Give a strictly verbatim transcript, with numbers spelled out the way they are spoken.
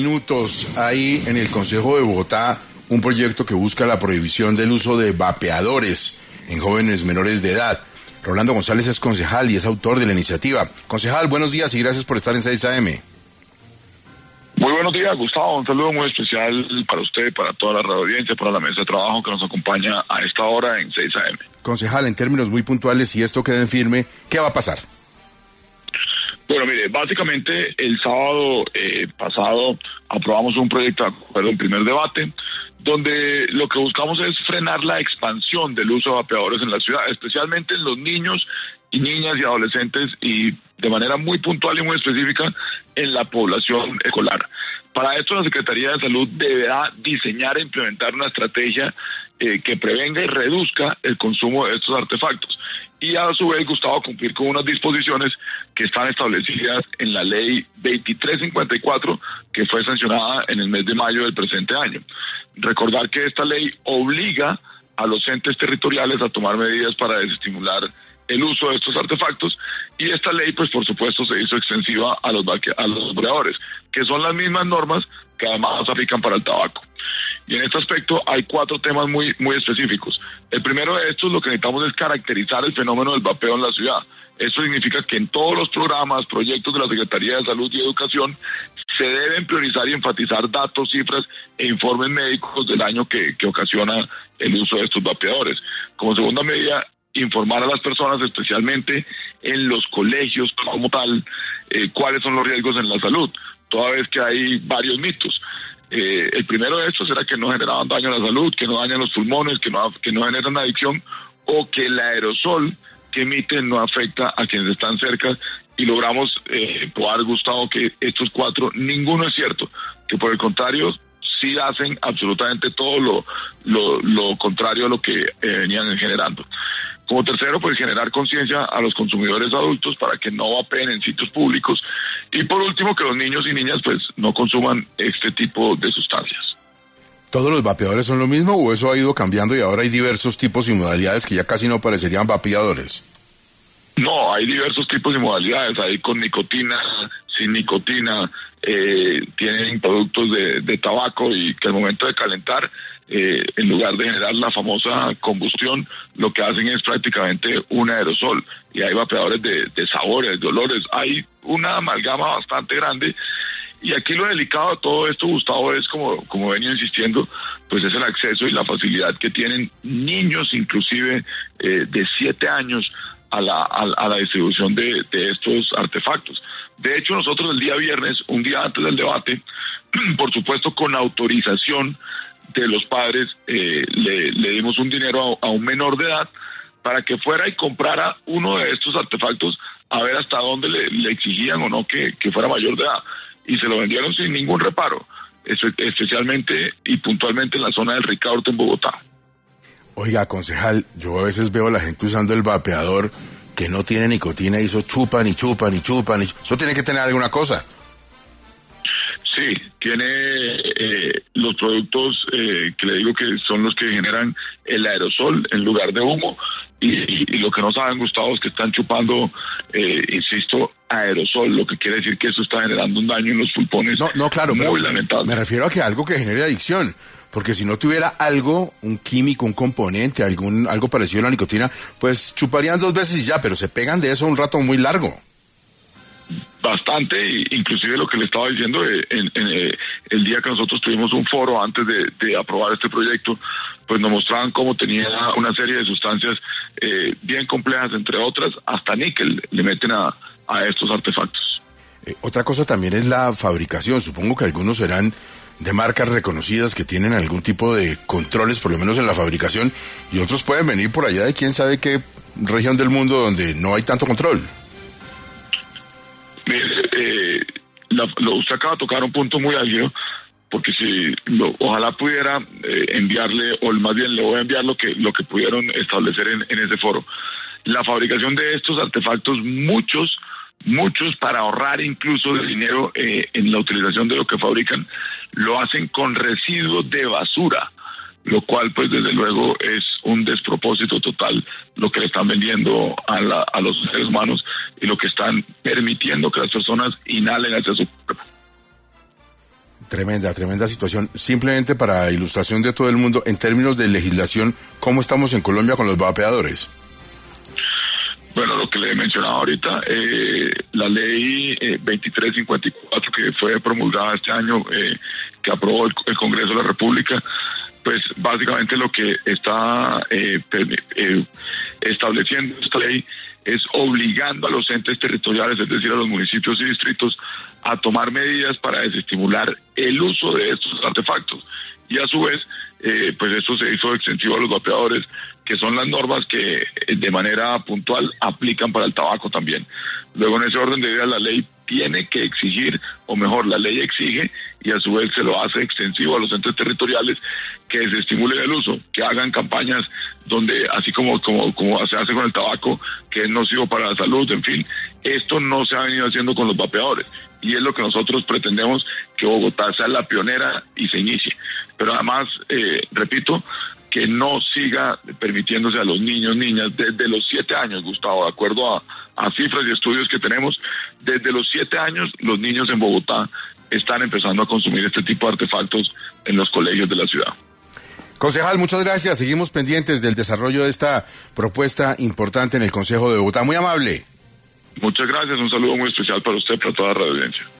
Minutos hay en el Consejo de Bogotá un proyecto que busca la prohibición del uso de vapeadores en jóvenes menores de edad. Rolando González es concejal y es autor de la iniciativa. Concejal, buenos días y gracias por estar en seis A M. Muy buenos días, Gustavo. Un saludo muy especial para usted, para toda la radio audiencia, para la mesa de trabajo que nos acompaña a esta hora en seis A M. Concejal, en términos muy puntuales, si esto queda en firme, ¿qué va a pasar? Bueno, mire, básicamente el sábado eh, pasado aprobamos un proyecto de acuerdo en primer debate, donde lo que buscamos es frenar la expansión del uso de vapeadores en la ciudad, especialmente en los niños y niñas y adolescentes, y de manera muy puntual y muy específica en la población escolar. Para esto la Secretaría de Salud deberá diseñar e implementar una estrategia eh, que prevenga y reduzca el consumo de estos artefactos. Y a su vez, Gustavo, cumplir con unas disposiciones que están establecidas en la ley veintitrés cincuenta y cuatro, que fue sancionada en el mes de mayo del presente año. Recordar que esta ley obliga a los entes territoriales a tomar medidas para desestimular el uso de estos artefactos, y esta ley, pues por supuesto, se hizo extensiva a los a los vapeadores, que son las mismas normas que además aplican para el tabaco. Y en este aspecto hay cuatro temas muy muy específicos. El primero de estos, lo que necesitamos es caracterizar el fenómeno del vapeo en la ciudad. Esto significa que en todos los programas, proyectos de la Secretaría de Salud y Educación se deben priorizar y enfatizar datos, cifras e informes médicos del daño que, que ocasiona el uso de estos vapeadores. Como segunda medida, informar a las personas, especialmente en los colegios como tal, eh, cuáles son los riesgos en la salud, toda vez que hay varios mitos. Eh, el primero de estos era que no generaban daño a la salud, que no dañan los pulmones, que no, que no generan adicción, o que el aerosol que emiten no afecta a quienes están cerca, y logramos eh, probar, Gustavo, que estos cuatro, ninguno es cierto, que por el contrario sí hacen absolutamente todo lo, lo, lo contrario a lo que eh, venían generando. Como tercero, pues generar conciencia a los consumidores adultos para que no vapeen en sitios públicos. Y por último, que los niños y niñas pues no consuman este tipo de sustancias. ¿Todos los vapeadores son lo mismo o eso ha ido cambiando y ahora hay diversos tipos y modalidades que ya casi no parecerían vapeadores? No, hay diversos tipos y modalidades. Hay con nicotina, sin nicotina, eh, tienen productos de, de tabaco, y que al momento de calentar, Eh, en lugar de generar la famosa combustión, lo que hacen es prácticamente un aerosol. Y hay vapeadores de, de sabores, de olores, hay una amalgama bastante grande. Y aquí lo delicado de todo esto, Gustavo, es como, como he venido insistiendo, pues es el acceso y la facilidad que tienen niños, inclusive eh, de siete años, a la, a, a la distribución de, de estos artefactos. De hecho, nosotros el día viernes, un día antes del debate, por supuesto con autorización de los padres, eh, le, le dimos un dinero a, a un menor de edad para que fuera y comprara uno de estos artefactos, a ver hasta dónde le, le exigían o no que, que fuera mayor de edad, y se lo vendieron sin ningún reparo, especialmente y puntualmente en la zona del Ricaurte en Bogotá. Oiga, concejal, yo a veces veo a la gente usando el vapeador que no tiene nicotina y eso chupan y chupan y chupan y eso tiene que tener alguna cosa. Sí, tiene eh, los productos eh, que le digo que son los que generan el aerosol en lugar de humo, y, y, y lo que no saben, Gustavo, es que están chupando, eh, insisto, aerosol, lo que quiere decir que eso está generando un daño en los pulmones. No, no, claro, muy pero lamentable. Me refiero a que algo que genere adicción, porque si no tuviera algo, un químico, un componente, algún algo parecido a la nicotina, pues chuparían dos veces y ya, pero se pegan de eso un rato muy largo. Bastante, inclusive lo que le estaba diciendo, eh, en, en, eh, el día que nosotros tuvimos un foro antes de, de aprobar este proyecto, pues nos mostraban cómo tenía una serie de sustancias eh, bien complejas, entre otras, hasta níquel le meten a, a estos artefactos. Eh, otra cosa también es la fabricación. Supongo que algunos serán de marcas reconocidas que tienen algún tipo de controles, por lo menos en la fabricación, y otros pueden venir por allá de quién sabe qué región del mundo donde no hay tanto control. Eh, la, lo, usted acaba de tocar un punto muy álgido, porque si lo, ojalá pudiera eh, enviarle, o más bien le voy a enviar lo que lo que pudieron establecer en, en ese foro. La fabricación de estos artefactos, muchos, muchos para ahorrar incluso de dinero eh, en la utilización de lo que fabrican, lo hacen con residuos de basura, lo cual pues desde luego es un despropósito total lo que le están vendiendo a, la, a los seres humanos, y lo que están permitiendo que las personas inhalen hacia su cuerpo. Tremenda, tremenda situación. Simplemente para ilustración de todo el mundo, en términos de legislación, ¿cómo estamos en Colombia con los vapeadores? Bueno, lo que le he mencionado ahorita, eh, la ley eh, veintitrés cincuenta y cuatro que fue promulgada este año, eh, que aprobó el, el Congreso de la República, pues básicamente lo que está eh, eh, estableciendo esta ley es obligando a los entes territoriales, es decir, a los municipios y distritos, a tomar medidas para desestimular el uso de estos artefactos. Y a su vez, eh, pues esto se hizo extensivo a los vapeadores, que son las normas que de manera puntual aplican para el tabaco también. Luego, en ese orden de ideas, la ley tiene que exigir, o mejor, la ley exige, y a su vez se lo hace extensivo a los entes territoriales, que desestimulen el uso, que hagan campañas donde, así como, como, como se hace con el tabaco, que es nocivo para la salud, en fin, esto no se ha venido haciendo con los vapeadores, y es lo que nosotros pretendemos, que Bogotá sea la pionera y se inicie. Pero además, eh, repito, que no siga permitiéndose a los niños, niñas, desde los siete años, Gustavo, de acuerdo a, a cifras y estudios que tenemos, desde los siete años los niños en Bogotá están empezando a consumir este tipo de artefactos en los colegios de la ciudad. Concejal, muchas gracias. Seguimos pendientes del desarrollo de esta propuesta importante en el Consejo de Bogotá. Muy amable. Muchas gracias. Un saludo muy especial para usted, para toda la audiencia.